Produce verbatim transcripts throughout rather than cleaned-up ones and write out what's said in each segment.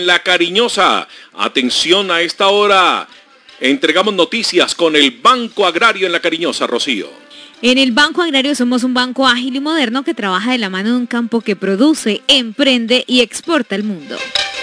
La Cariñosa. Atención a esta hora. Entregamos noticias con el Banco Agrario en La Cariñosa, Rocío. En el Banco Agrario somos un banco ágil y moderno que trabaja de la mano de un campo que produce, emprende y exporta al mundo.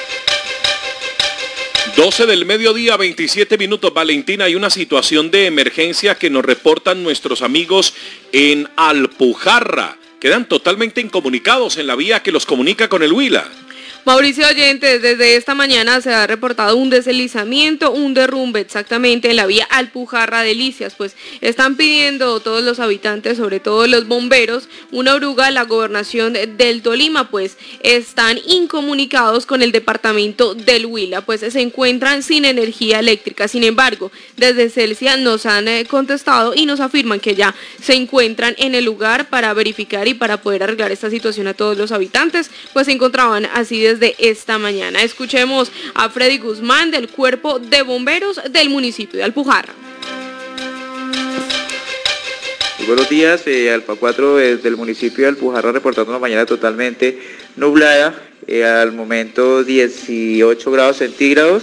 doce del mediodía, veintisiete minutos, Valentina. Hay una situación de emergencia que nos reportan nuestros amigos en Alpujarra. Quedan totalmente incomunicados en la vía que los comunica con el Huila. Mauricio Oyentes, desde esta mañana se ha reportado un deslizamiento, un derrumbe exactamente en la vía Alpujarra Delicias, pues están pidiendo todos los habitantes, sobre todo los bomberos, una oruga a la gobernación del Tolima, pues están incomunicados con el departamento del Huila, pues se encuentran sin energía eléctrica. Sin embargo, desde Celsia nos han contestado y nos afirman que ya se encuentran en el lugar para verificar y para poder arreglar esta situación a todos los habitantes, pues se encontraban así desde de esta mañana. Escuchemos a Freddy Guzmán del Cuerpo de Bomberos del municipio de Alpujarra. Muy buenos días, eh, Alfa cuatro desde el municipio de Alpujarra reportando una mañana totalmente nublada, eh, al momento dieciocho grados centígrados.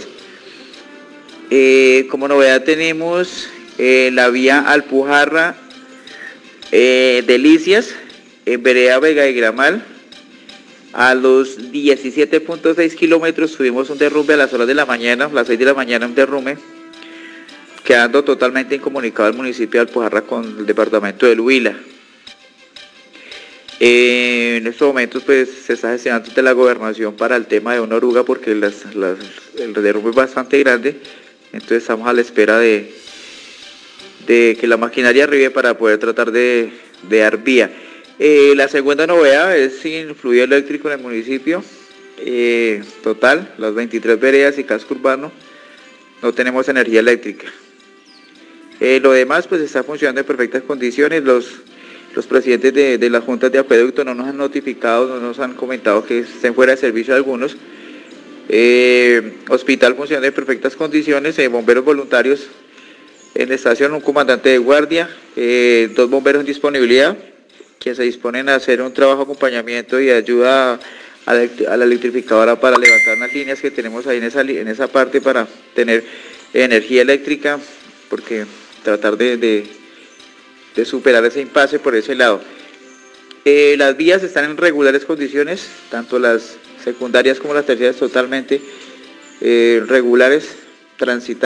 Eh, como novedad tenemos eh, la vía Alpujarra eh, Delicias, en vereda Vega de Gramal. A los diecisiete punto seis kilómetros tuvimos un derrumbe a las horas de la mañana, a las seis de la mañana un derrumbe, quedando totalmente incomunicado el municipio de Alpujarra con el departamento del Huila. Eh, en estos momentos pues se está gestionando de la gobernación para el tema de una oruga porque las, las, el derrumbe es bastante grande, entonces estamos a la espera de, de que la maquinaria arribe para poder tratar de, de dar vía. Eh, la segunda novedad es sin fluido eléctrico en el municipio, eh, total, las veintitrés veredas y casco urbano, no tenemos energía eléctrica. Eh, lo demás pues está funcionando en perfectas condiciones, los, los presidentes de, de las juntas de acueducto no nos han notificado, no nos han comentado que estén fuera de servicio algunos. Eh, hospital funciona en perfectas condiciones, eh, bomberos voluntarios en la estación, un comandante de guardia, eh, dos bomberos en disponibilidad, que se disponen a hacer un trabajo de acompañamiento y ayuda a la, a la electrificadora para levantar unas líneas que tenemos ahí en esa, en esa parte para tener energía eléctrica, porque tratar de, de, de superar ese impasse por ese lado. Eh, las vías están en regulares condiciones, tanto las secundarias como las terciarias totalmente eh, regulares, transitables.